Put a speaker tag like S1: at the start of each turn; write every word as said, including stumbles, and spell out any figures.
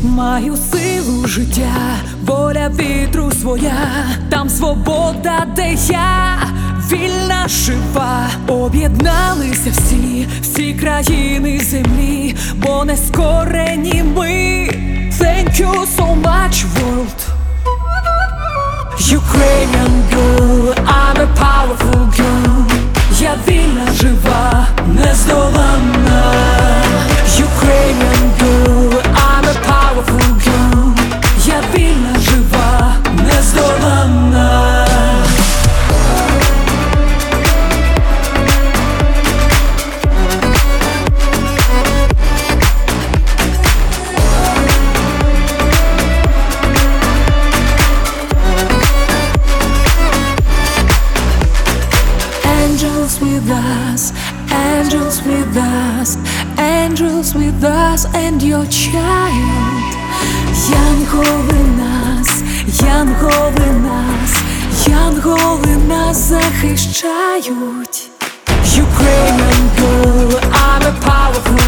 S1: Маю силу життя, воля вітру своя, там свобода, де я вільна, жива. Об'єдналися всі, всі країни землі, бо не скорені ми. Thank you so much, world. Ukrainian girl, I'm a powerful girl. Я вільна, жива, нездоланна. Ukrainian girl, I'm a powerful girl. Я вільна, жива, нездоланна. Angels with us, angels with us, angels with us and your child. Янголи нас, янголи нас, янголи нас захищають. Ukrainian girl, I'm a powerful